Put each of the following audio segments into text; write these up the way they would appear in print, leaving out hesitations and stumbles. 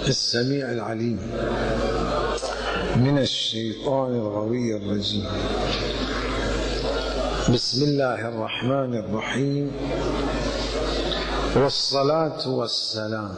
السميع العليم من الشيطان الغوي الرجيم. بسم الله الرحمن الرحيم، والصلاة والسلام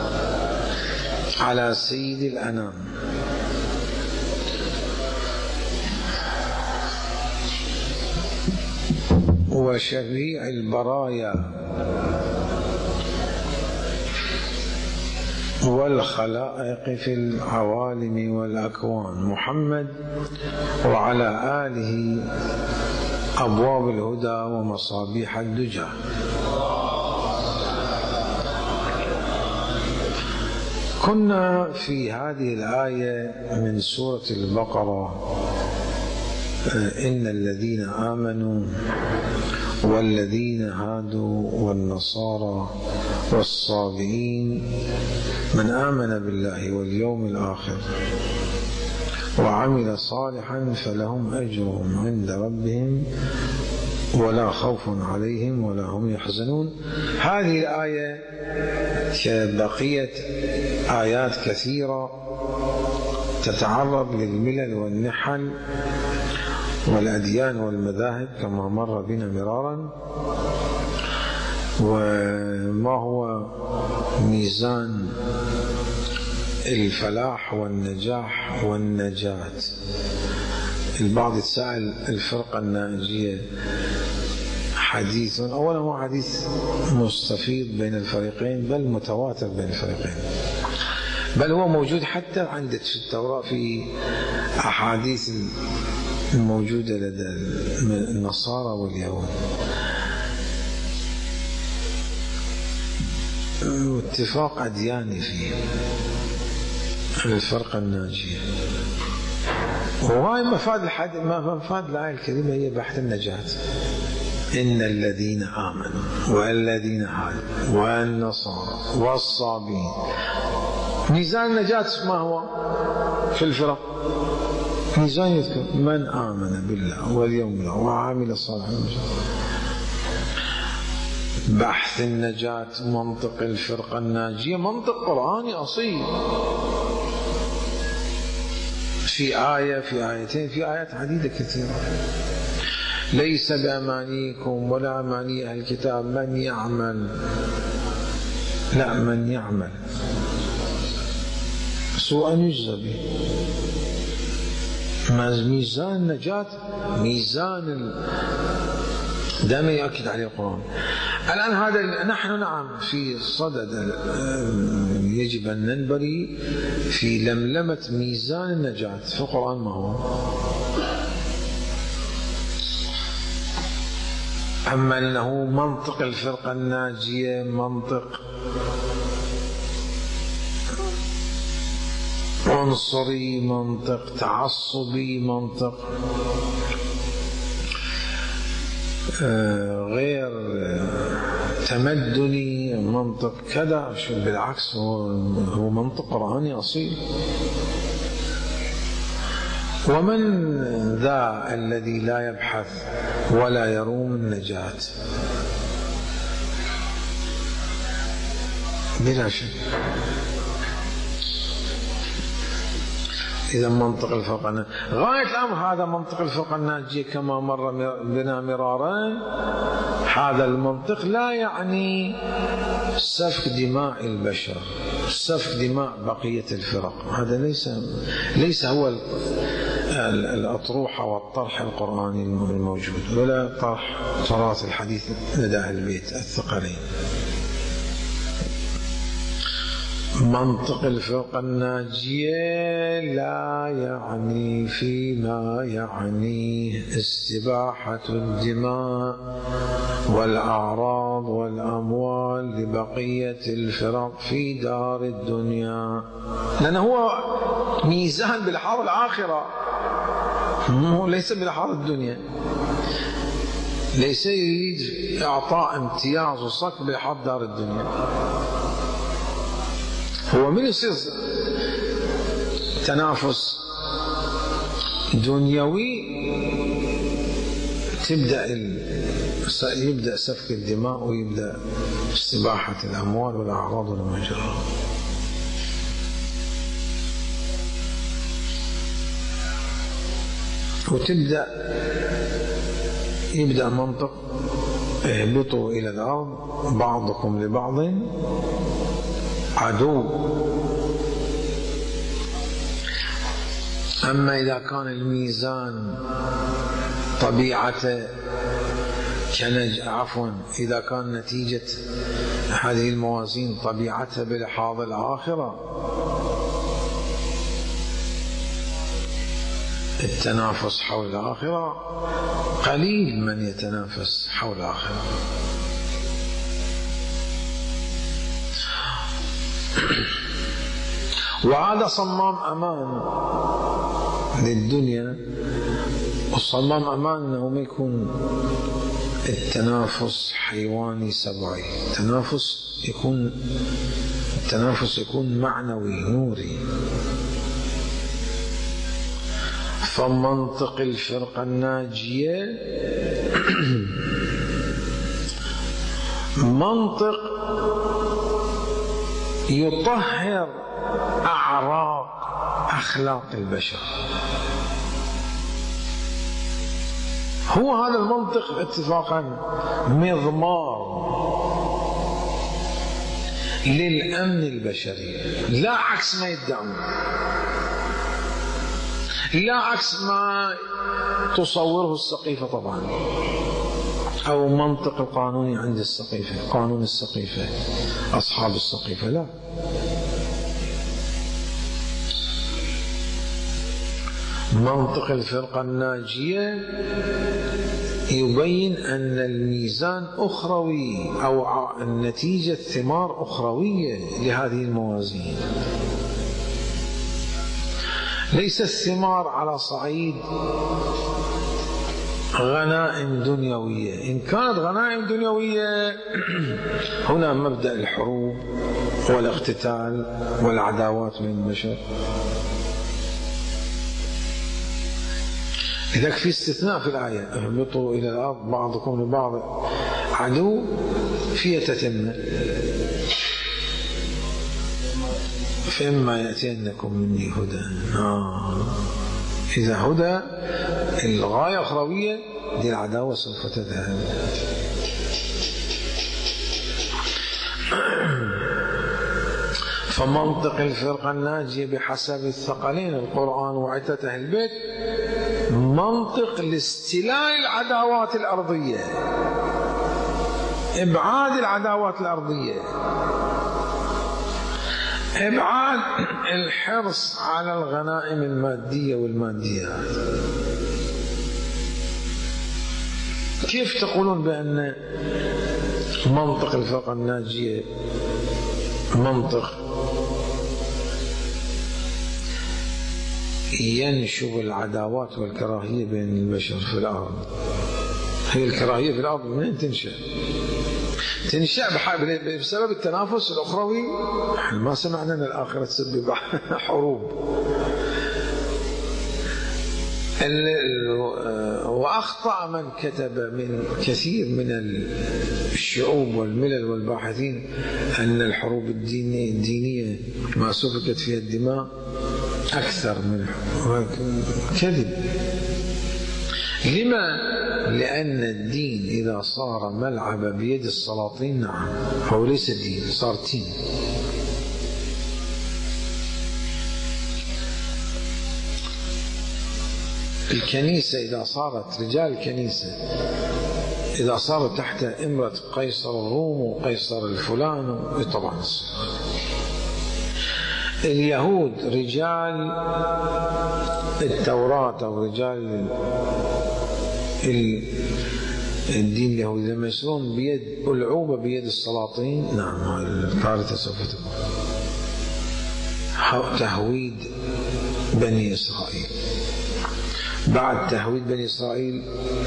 على سيد الأنام وشفيع البرايا والخلائق في العوالم والأكوان، محمد وعلى آله أبواب الهدى ومصابيح الدجى. كنا في هذه الآية من سورة البقرة: إن الذين آمنوا والذين هادوا والنصارى والصابئين من آمن بالله واليوم الآخر وعمل صالحا فلهم أجرهم عند ربهم ولا خوف عليهم ولا هم يحزنون. هذه الآية كبقية آيات كثيرة تتعرض للملل والنحل والأديان والمذاهب كما مر بنا مرارا، وما هو ميزان الفلاح والنجاح والنجاة. البعض يتساءل: الفرقة الناجية حديث، أولا هو حديث مستفيض بين الفريقين، بل متواتر بين الفريقين، بل هو موجود حتى عندك في التوراة في أحاديث الموجودة لدى النصارى واليهود. اتفاق أدياني فيه الفرقة الناجية، وهاي مفاد الآية الكريمة هي بحث النجاة. إن الذين آمنوا والذين هادوا والنصارى والصابئين. ميزان النجاة ما هو في الفرق؟ ميزان يذكر من آمن بالله واليوم الآخر وعمل صالحا. بحث النجاة، منطق الفرقة الناجية منطق قرآني أصيل، في آية في آيتين في آيات عديدة كثيرة. ليس بأمانيكم ولا أماني أهل الكتاب من يعمل، لا، من يعمل سوءا يجزى به. ميزان النجاة ميزان دائما يؤكد عليه القرآن. الآن هذا نحن نعم في صدد يجب أن ننبري في لملمة ميزان النجاة في القرآن. ما هو؟ أما أنه منطق الفرقة الناجية منطق عنصري، منطق تعصبي، منطق غير تمدني، منطق كذا، بالعكس هو منطق قرآني أصيل. ومن ذا الذي لا يبحث ولا يروم النجاة؟ بلا شك. إذا منطق الفرقة غاية الأمر هذا منطق الفرقة الناجية كما مر بنا مرارا. هذا المنطق لا يعني سفك دماء البشر، سفك دماء بقية الفرق. هذا ليس هو الأطروحة والطرح القرآني الموجود، ولا طرح تراث الحديث لدى أهل البيت الثقلين. منطق الفرقة الناجية لا يعني فيما يعنيه استباحة الدماء والأعراض والأموال لبقية الفرق في دار الدنيا، لأنه هو ميزان بالحار الآخرة، ليس بالحار الدنيا. ليس يريد إعطاء امتياز وصك بالحار دار الدنيا. هو من يصير تنافس دنيوي يبدأ سفك الدماء ويبدأ استباحة الأموال والأعراض والمجرى. يبدأ منطق اهبطوا إلى الأرض بعضكم لبعض عدو. أما إذا كان الميزان طبيعته إذا كان نتيجة هذه الموازين طبيعتها بلحاظ الآخرة التنافس حول الآخرة، قليل من يتنافس حول الآخرة. وهذا صمام أمان للدنيا، والصمام أمان أنه ما يكون التنافس حيواني سبعي، التنافس يكون معنوي نوري. فمنطق الفرقة الناجية منطق يطهر أعراق أخلاق البشر. هو هذا المنطق اتفاقا مضمار للأمن البشري، لا عكس ما يدعون، لا عكس ما تصوره السقيفة طبعا، أو منطق القانوني عند السقيفة، قانون السقيفة، أصحاب السقيفة، لا. منطق الفرقة الناجية يبين أن الميزان أخروي، أو النتيجة ثمار أخروية لهذه الموازين، ليس الثمار على صعيد غنائم دنيوية. إن كانت غنائم دنيوية هنا مبدأ الحروب والاقتتال والعداوات بين البشر. لذلك في استثناء في الآية، اهبطوا إلى الأرض بعضكم لبعض عدو، في تتمة، فإما يأتينكم مني هدى. إذا هدى الغاية أخروية، دي العداوة سوف تذهب. فمنطق الفرقة الناجية بحسب الثقلين القرآن وعتة أهل البيت منطق لاستيلاء العداوات الأرضية، إبعاد العداوات الأرضية، إبعاد الحرص على الغنائم المادية والماديات. كيف تقولون بأن منطق الفرقة الناجية منطق ينشب العداوات والكراهية بين البشر في الأرض؟ هي الكراهية في الأرض منين تنشأ؟ تنشأ بسبب التنافس الأخروي. ما سمعنا أن الآخرة تسبب حروب. وأخطأ من كتب من كثير من الشعوب والملل والباحثين أن الحروب الدينية ما سفكت فيها الدماء أكثر من كذب. لما؟ لأن الدين إذا صار ملعب بيد السلاطين، نعم، هو ليس دين، صار تين. الكنيسة إذا صارت، رجال الكنيسة إذا صاروا تحت إمرة قيصر الروم وقيصر الفلان، طبعا اليهود رجال التوراة أو رجال الدين اليهودي لما يصيرون بيد ألعوبة بيد السلاطين، نعم، الكارثة سوف تكون تهويد بني إسرائيل. بعد تهويد بني إسرائيل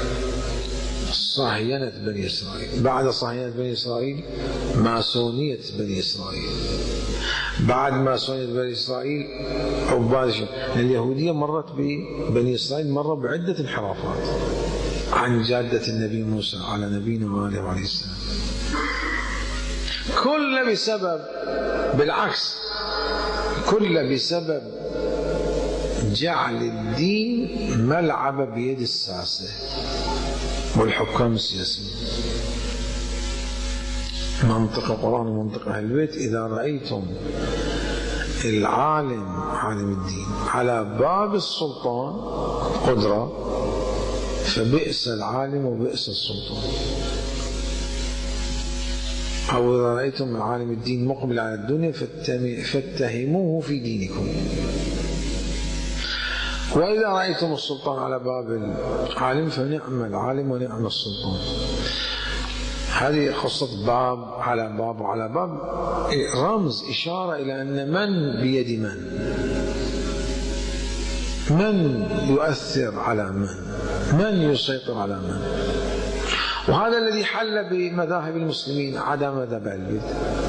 صهينة بني إسرائيل، بعد صهينة بني إسرائيل ماسونية بني إسرائيل، بعد ماسونية بني إسرائيل عباد اليهودية مرت ببني إسرائيل مرة بعدة انحرافات عن جادة النبي موسى على نبينا وآله عليه السلام، كل بسبب، بالعكس، كل بسبب جعل الدين ملعب بيد الساسة والحكام السياسيين. منطق القرآن ومنطق أهل البيت: إذا رأيتم العالم عالم الدين على باب السلطان قدرة فبئس العالم وبئس السلطان. أو إذا رأيتم عالم الدين مقبل على الدنيا فاتهموه في دينكم. وإذا رأيتم السلطان على باب العالم فنعم العالم ونعم السلطان. هذه قصة باب على باب وعلى باب، رمز إشارة إلى أن من بيد من يؤثر على من يسيطر على من. وهذا الذي حل بمذاهب المسلمين عدا مذهب أهل البيت.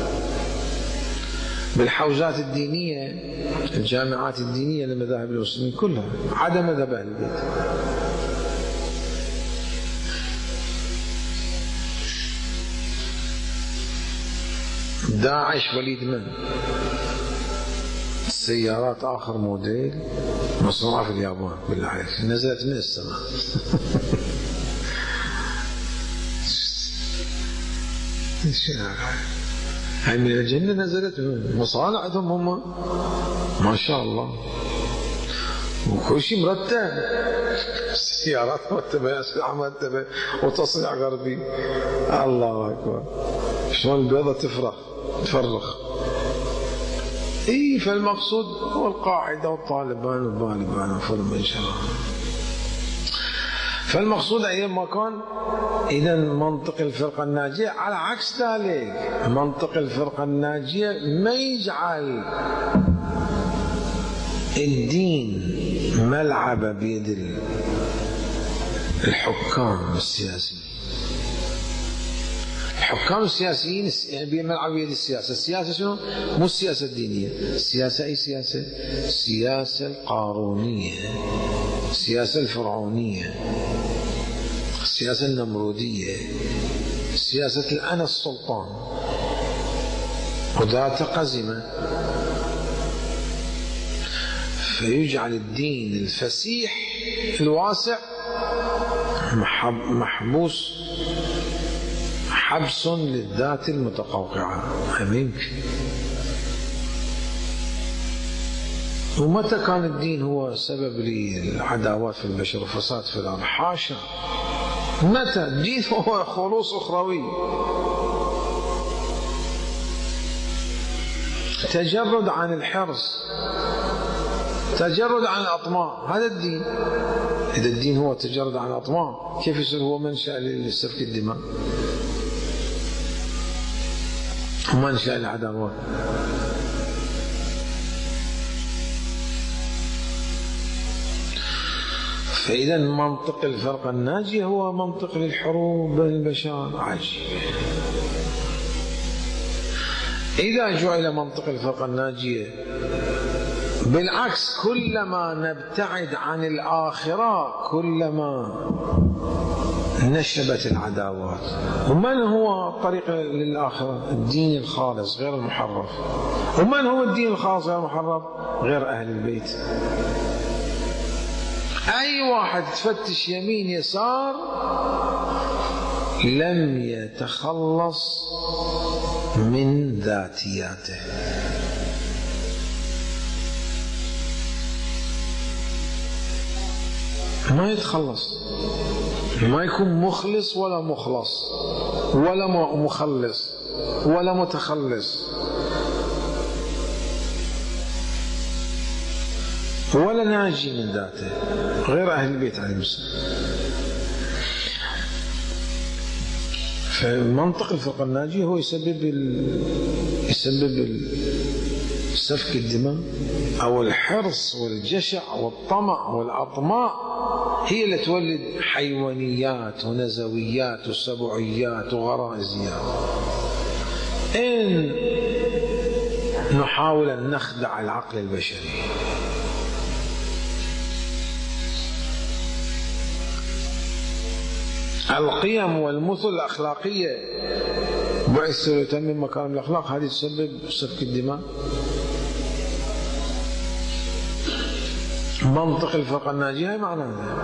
بالحوزات الدينية الجامعات الدينية لمذاهب المسلمين كلها عدا مذهب أهل البيت. داعش وليد من؟ السيارات آخر موديل مصنوعة في اليابان، بالله عليك نزلت من السماء. هاي من الجنة نزلت، مصانعهم هم ما شاء الله، وكل شيء مرتب، سيارات مرتبة، أسلحة مرتبة، وتصنيع غربي. الله أكبر، شلون البيضة تفرخ. فالمقصود هو القاعدة والطالبان وفرم إن شاء الله. فالمقصود أيام كان إذا منطق الفرقة الناجية على عكس ذلك. منطق الفرقة الناجية ما يجعل الدين ملعب بيد الحكام السياسيين. الحكام السياسيين ملعب بيد السياسة. السياسة شنو؟ مو السياسة الدينية. السياسة أي سياسة؟ السياسة القارونية، السياسة الفرعونية، السياسة النمرودية، سياسة الأنا السلطان وذات قزمة. فيجعل الدين الفسيح الواسع محبوس، حبس للذات المتقوقعة. أمينك. ومتى كان الدين هو سبب للعداوات في البشر وفساد في الأرض؟ حاشا. متى؟ الدين هو خلوص أخروي، تجرد عن الحرص، تجرد عن الأطماع. هذا الدين. إذا الدين هو تجرد عن الأطماع كيف يصير هو منشأ لسفك الدماء ومنشأ العداوات؟ فإذا منطق الفرقة الناجية هو منطق للحروب بين البشر. عجيب. إذا جعل منطق الفرقة الناجية بالعكس، كلما نبتعد عن الآخرة كلما نشبت العداوات. ومن هو الطريق للآخرة؟ الدين الخالص غير المحرف. ومن هو الدين الخالص غير المحرف؟ غير أهل البيت. أي واحد تفتش يمين يسار لم يتخلص من ذاتياته. ما يتخلص، ما يكون مخلص ولا مخلص ولا مخلص ولا متخلص ولا ناجي من ذاته غير أهل البيت عليهم السلام. فمنطق الفرقة الناجية هو يسبب سفك الدماء أو الحرص والجشع والطمع والأطماع، هي اللي تولد حيوانيات ونزويات وسبعيات وغرائزيات. إن نحاول أن نخدع العقل البشري. القيم والمثل الأخلاقية بعث ليتمم مكارم الأخلاق، هذه تسبب سفك الدماء. منطق الفرقة الناجية هي معناها،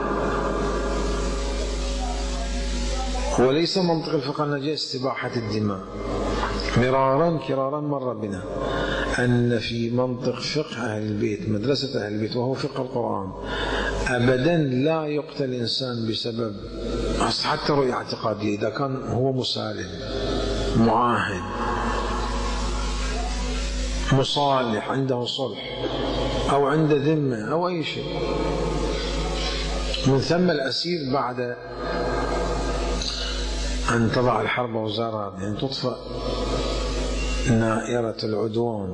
وليس منطق الفقه الناجية استباحة الدماء. مرارا كرارا مر بنا أن في منطق فقه أهل البيت، مدرسة أهل البيت وهو فقه القرآن، أبدا لا يقتل إنسان بسبب حتى رؤية اعتقادية إذا كان هو مسالم معاهد مصالح عنده صلح أو عنده ذمة أو أي شيء. من ثم الأسير بعد أن تضع الحرب وزارها، يعني تطفأ نائرة العدوان،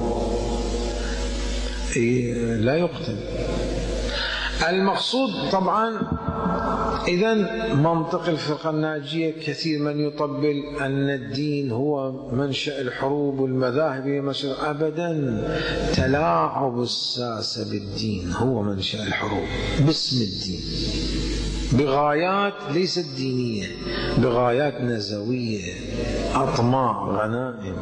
لا يقتل. المقصود طبعا إذن منطق الفرقة الناجية كثير من يطبل أن الدين هو منشأ الحروب والمذاهب أبدا. تلاعب الساسة بالدين هو منشأ الحروب باسم الدين، بغايات ليست دينية، بغايات نزوية، أطماع، غنائم.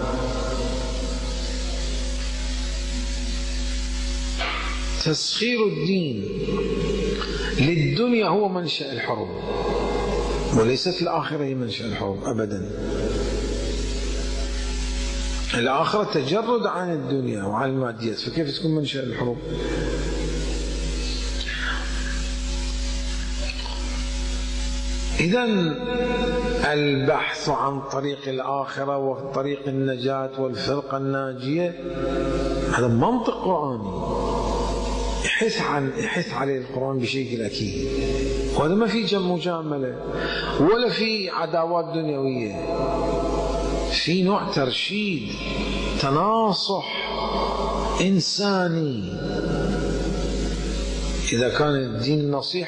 تسخير الدين للدنيا هو منشأ الحروب، وليست الآخرة هي منشأ الحروب أبدا. الآخرة تجرد عن الدنيا وعن الماديات، فكيف تكون منشأ الحروب؟ إذن البحث عن طريق الآخرة وطريق النجاة والفرقة الناجية هذا منطق قرآني يحث عليه القرآن بشكل أكيد، وهذا ما في مجاملة ولا في عداوات دنيوية، في نوع ترشيد تناصح إنساني. إذا كان الدين نصيحة